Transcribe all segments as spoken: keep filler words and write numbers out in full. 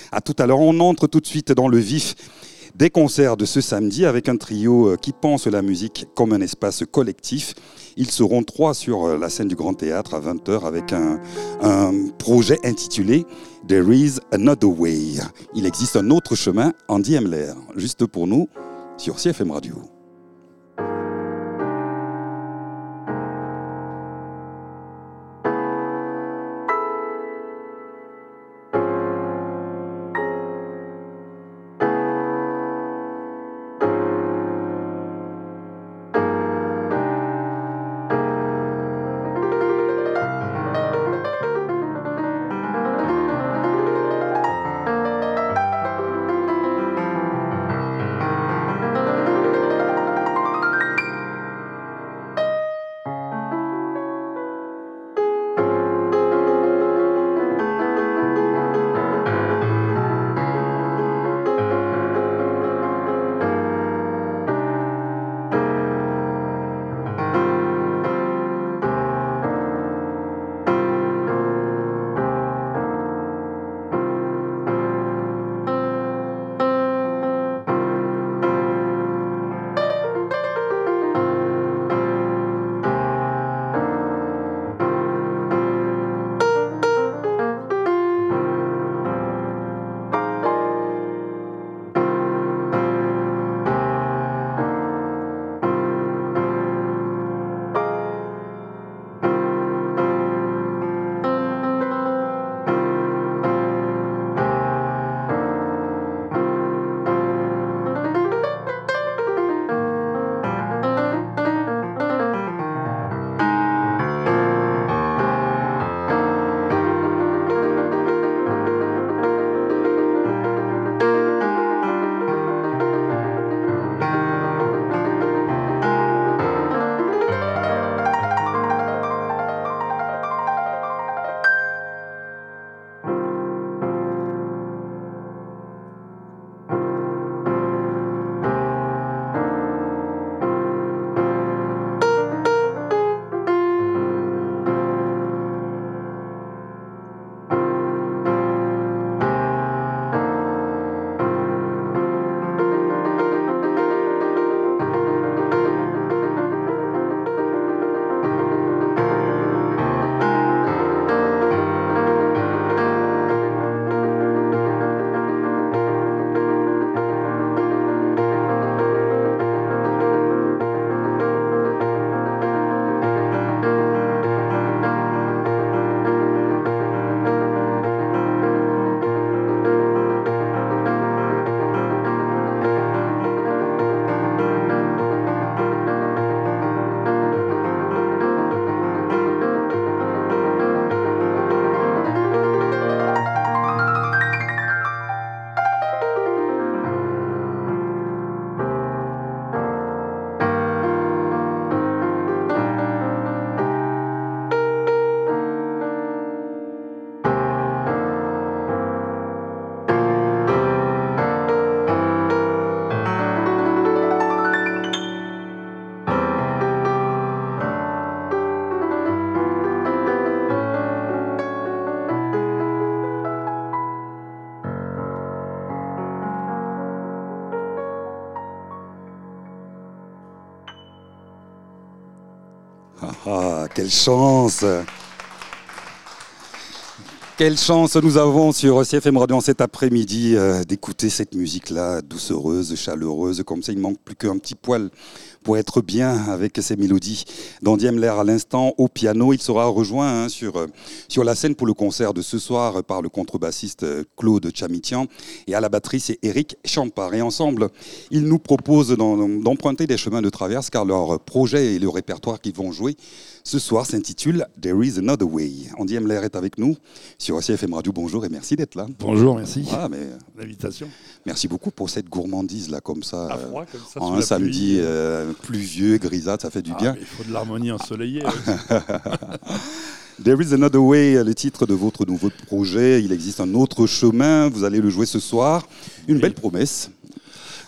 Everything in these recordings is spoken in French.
À tout à l'heure, on entre tout de suite dans le vif des concerts de ce samedi avec un trio qui pense la musique comme un espace collectif. Ils seront trois sur la scène du Grand Théâtre à vingt heures avec un, un projet intitulé « There is another way ». Il existe un autre chemin, Andy Emler, juste pour nous sur C F M Radio. Ah, quelle chance! Quelle chance nous avons sur C F M Radio en cet après-midi euh, d'écouter cette musique-là, doucereuse, chaleureuse, comme ça il ne manque plus qu'un petit poil pour être bien avec ces mélodies. d'Andy Emler à l'instant au piano, il sera rejoint hein, sur, euh, sur la scène pour le concert de ce soir par le contrebassiste Claude Chamitian et à la batterie c'est Eric Champard. Et ensemble, ils nous proposent d'emprunter des chemins de traverse car leur projet et le répertoire qu'ils vont jouer ce soir s'intitule « There is another way ». Andy Emler est avec nous sur C F M Radio. Bonjour et merci d'être là. Bonjour, merci. Ah, mais... l'invitation. Merci beaucoup pour cette gourmandise là, comme ça. À froid, comme ça. En un samedi euh, pluvieux, grisâtre, ça fait du ah, bien. Il faut de l'harmonie ensoleillée. There is another way, le titre de votre nouveau projet. Il existe un autre chemin. Vous allez le jouer ce soir. Une oui. belle promesse.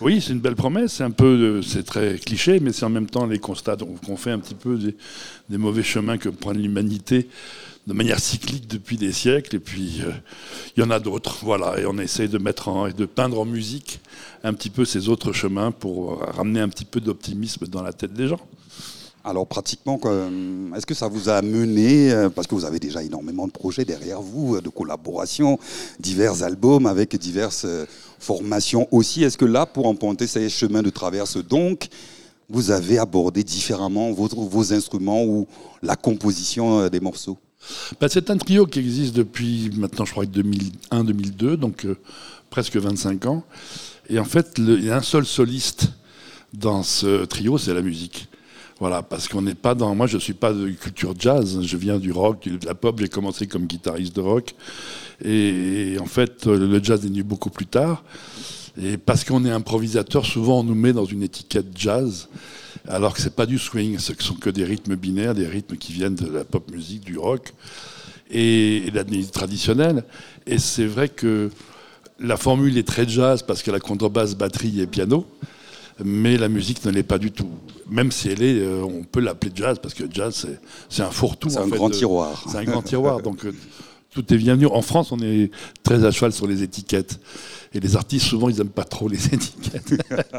Oui, c'est une belle promesse. C'est un peu, c'est très cliché, mais c'est en même temps les constats qu'on fait un petit peu des, des mauvais chemins que prend l'humanité de manière cyclique depuis des siècles. Et puis, euh, il y en a d'autres. Voilà. Et on essaie de mettre en, et de peindre en musique un petit peu ces autres chemins pour ramener un petit peu d'optimisme dans la tête des gens. Alors pratiquement, est-ce que ça vous a mené, parce que vous avez déjà énormément de projets derrière vous, de collaborations, divers albums avec diverses formations aussi, est-ce que là, pour emprunter ces chemins de traverse, donc, vous avez abordé différemment vos, vos instruments ou la composition des morceaux? Ben, c'est un trio qui existe depuis maintenant, je crois, deux mille un deux mille deux, donc euh, presque vingt-cinq ans. Et en fait, le, il y a un seul soliste dans ce trio, c'est la musique. Voilà, parce qu'on n'est pas dans... Moi, je ne suis pas de culture jazz, je viens du rock, de la pop, j'ai commencé comme guitariste de rock. Et, et en fait, le jazz est venu beaucoup plus tard. Et parce qu'on est improvisateur, souvent on nous met dans une étiquette jazz, alors que ce n'est pas du swing, ce ne sont que des rythmes binaires, des rythmes qui viennent de la pop musique, du rock et, et de la musique traditionnelle. Et c'est vrai que la formule est très jazz parce qu'elle a contrebasse, batterie et piano. Mais la musique ne l'est pas du tout. Même si elle est, euh, on peut l'appeler jazz, parce que jazz, c'est, c'est un fourre-tout. C'est en un fait, grand de, tiroir. C'est un grand tiroir, donc euh, tout est bienvenu. En France, on est très à cheval sur les étiquettes. Et les artistes, souvent, ils n'aiment pas trop les étiquettes.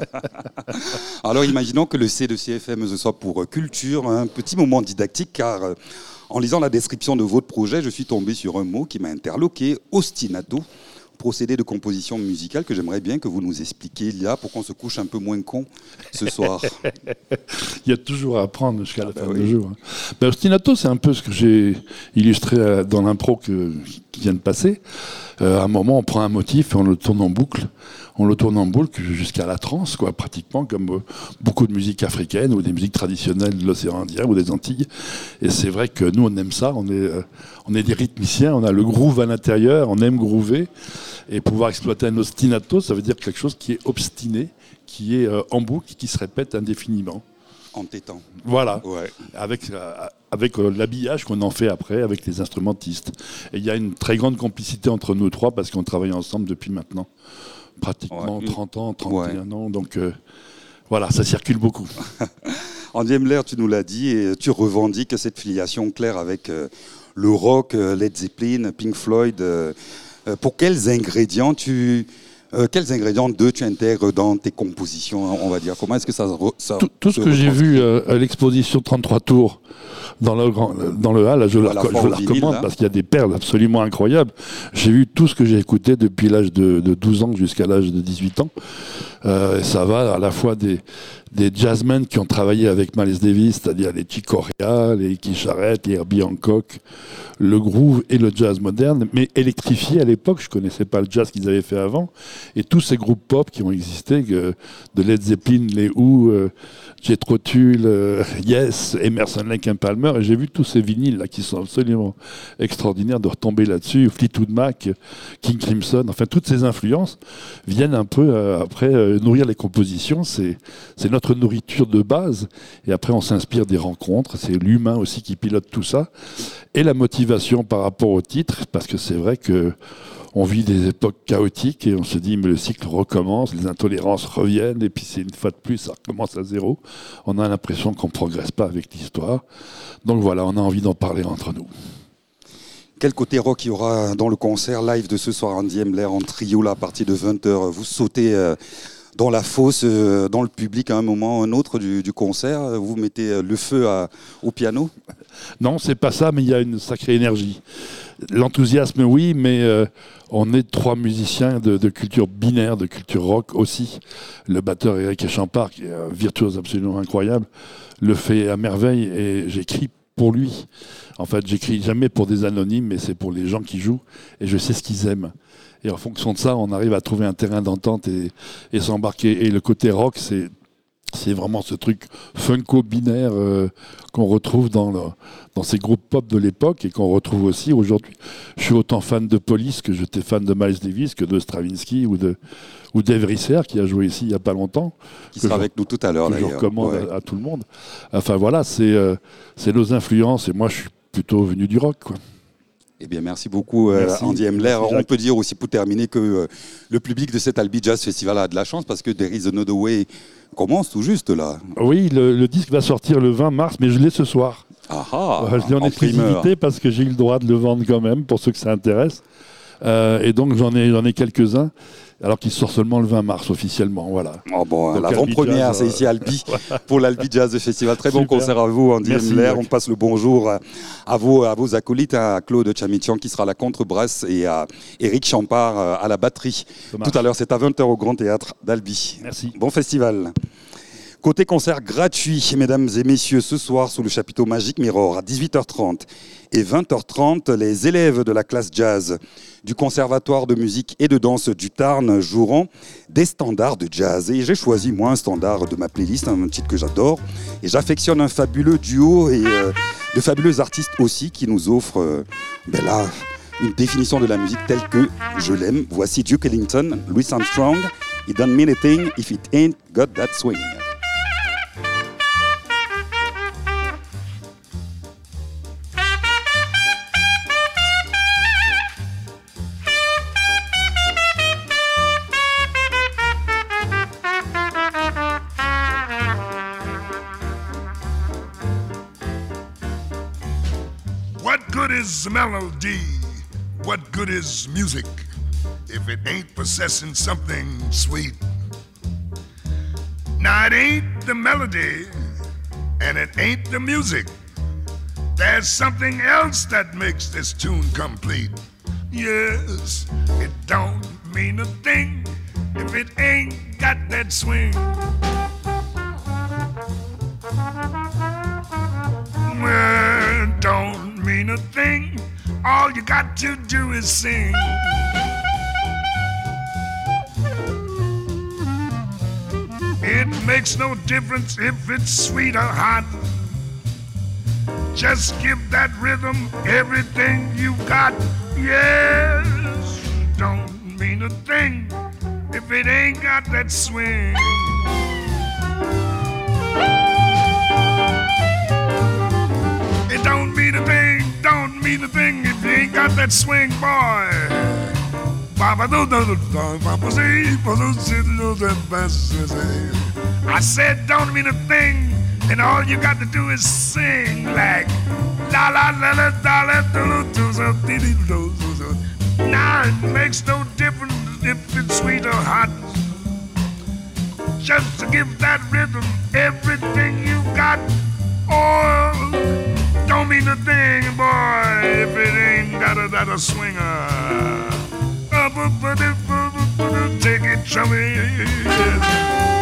Alors, imaginons que le C de C F M, ce soit pour culture, un petit moment didactique, car euh, en lisant la description de votre projet, je suis tombé sur un mot qui m'a interloqué, ostinato. Procédé de composition musicale que j'aimerais bien que vous nous expliquiez là pour qu'on se couche un peu moins con ce soir. Il y a toujours à apprendre jusqu'à la ah fin bah du oui. jour. Ben, ostinato, c'est un peu ce que j'ai illustré dans l'impro que, qui vient de passer. Euh, à un moment, on prend un motif et on le tourne en boucle. On le tourne en boucle jusqu'à la transe, quoi, pratiquement, comme euh, beaucoup de musique africaine ou des musiques traditionnelles de l'océan Indien ou des Antilles. Et c'est vrai que nous, on aime ça. On est, euh, on est des rythmiciens, on a le groove à l'intérieur, on aime groover. Et pouvoir exploiter un ostinato, ça veut dire quelque chose qui est obstiné, qui est euh, en boucle, qui se répète indéfiniment. Entêtant. Voilà, Ouais. avec, euh, avec euh, l'habillage qu'on en fait après avec les instrumentistes. Et il y a une très grande complicité entre nous trois parce qu'on travaille ensemble depuis maintenant pratiquement Ouais. trente ans, trente et un Ouais. ans. Donc euh, voilà, ça circule beaucoup. Andy Emler, tu nous l'as dit, et tu revendiques cette filiation claire avec euh, le rock, euh, Led Zeppelin, Pink Floyd. Euh, euh, pour quels ingrédients tu... Euh, quels ingrédients d'eux tu intègres dans tes compositions, on va dire? Comment est-ce que ça, re, ça Tout, tout ce que j'ai vu euh, à l'exposition trente-trois tours dans le, grand, dans le hall, là, je, Voilà, la, je la recommande parce qu'il y a des perles absolument incroyables. J'ai vu tout ce que j'ai écouté depuis l'âge de, de douze ans jusqu'à l'âge de dix-huit ans. Euh, et ça va à la fois des, des jazzmen qui ont travaillé avec Miles Davis, c'est-à-dire les Chick Corea, les Keith Jarrett, les Herbie Hancock, le groove et le jazz moderne, mais électrifié à l'époque. Je ne connaissais pas le jazz qu'ils avaient fait avant. Et tous ces groupes pop qui ont existé, euh, de Led Zeppelin, les Who, euh, Jethro Tull, euh, Yes, Emerson, Lake and Palmer. Et j'ai vu tous ces vinyles là qui sont absolument extraordinaires de retomber là-dessus. Fleetwood Mac, King Crimson, enfin toutes ces influences viennent un peu euh, après euh, nourrir les compositions. C'est, c'est notre nourriture de base. Et après on s'inspire des rencontres. C'est l'humain aussi qui pilote tout ça. Et la motivation par rapport au titre, parce que c'est vrai que on vit des époques chaotiques et on se dit mais le cycle recommence, les intolérances reviennent et puis c'est une fois de plus, ça recommence à zéro. On a l'impression qu'on ne progresse pas avec l'histoire. Donc voilà, on a envie d'en parler entre nous. Quel côté rock il y aura dans le concert live de ce soir, Andy Emler, en trio là, à partir de vingt heures? Vous sautez euh, dans la fosse, euh, dans le public à un moment ou un autre du, du concert, vous mettez le feu à, au piano? Non, c'est pas ça, mais il y a une sacrée énergie. L'enthousiasme, oui, mais euh, on est trois musiciens de, de culture binaire, de culture rock aussi. Le batteur Eric Champard, qui est un virtuose absolument incroyable, le fait à merveille et j'écris pour lui. En fait, j'écris jamais pour des anonymes, mais c'est pour les gens qui jouent et je sais ce qu'ils aiment. Et en fonction de ça, on arrive à trouver un terrain d'entente et, et s'embarquer. Et le côté rock, c'est... C'est vraiment ce truc funko-binaire euh, qu'on retrouve dans, le, dans ces groupes pop de l'époque et qu'on retrouve aussi aujourd'hui. Je suis autant fan de Police que j'étais fan de Miles Davis, que de Stravinsky ou de ou Dave Risser qui a joué ici il n'y a pas longtemps. Qui sera je, avec nous tout à l'heure. Que d'ailleurs. je recommande ouais. à, à tout le monde. Enfin voilà, c'est, euh, c'est nos influences et moi je suis plutôt venu du rock, quoi. Eh bien, merci beaucoup, euh, Merci. Andy Emler. Merci, On Jacques. peut dire aussi pour terminer que euh, le public de cet Albi Jazz Festival a de la chance parce que There is Another Way commence tout juste là. Oui, le, le disque va sortir le vingt mars, mais je l'ai ce soir. Ah ah, Euh, je l'ai en, en primeur. exclusivité parce que j'ai eu le droit de le vendre quand même, pour ceux que ça intéresse. Euh, et donc j'en ai, j'en ai quelques-uns, alors qu'il sort seulement le vingt mars officiellement. Voilà. Oh bon, Donc, l'avant-première, Albi c'est Jazz, ici à Albi pour l'Albi Jazz Festival. Très bon Super. concert à vous, Andy Merci, Emler. Jacques. On passe le bonjour à, à vos, à vos acolytes, à Claude Chamichian qui sera à la contrebasse et à Eric Champard euh, à la batterie. Ça marche. Tout à l'heure, c'est à vingt heures au Grand Théâtre d'Albi. Merci. Bon festival. Côté concert gratuit, mesdames et messieurs, ce soir sous le chapiteau Magic Mirror à dix-huit heures trente et vingt heures trente, les élèves de la classe jazz du Conservatoire de musique et de danse du Tarn joueront des standards de jazz. Et j'ai choisi, moi, un standard de ma playlist, un titre que j'adore. Et j'affectionne un fabuleux duo et euh, de fabuleux artistes aussi qui nous offrent euh, ben là, une définition de la musique telle que je l'aime. Voici Duke Ellington, Louis Armstrong. It don't mean a thing if it ain't got that swing. What good is melody? What good is music if it ain't possessing something sweet? Now it ain't the melody and it ain't the music. There's something else that makes this tune complete. Yes, it don't mean a thing if it ain't got that swing. Well, don't mean a thing. All you got to do is sing. It makes no difference if it's sweet or hot. Just give that rhythm everything you got. Yes, don't mean a thing if it ain't got that swing. It don't mean a thing, don't mean a thing if you ain't got that swing, boy. I said don't mean a thing, and all you got to do is sing like la la la la la la do do do do do do. Now it makes no difference if it's sweet or hot. Just to give that rhythm everything you got. Oh, don't mean a thing, boy, if it ain't got a, got a swinger. Take it from me.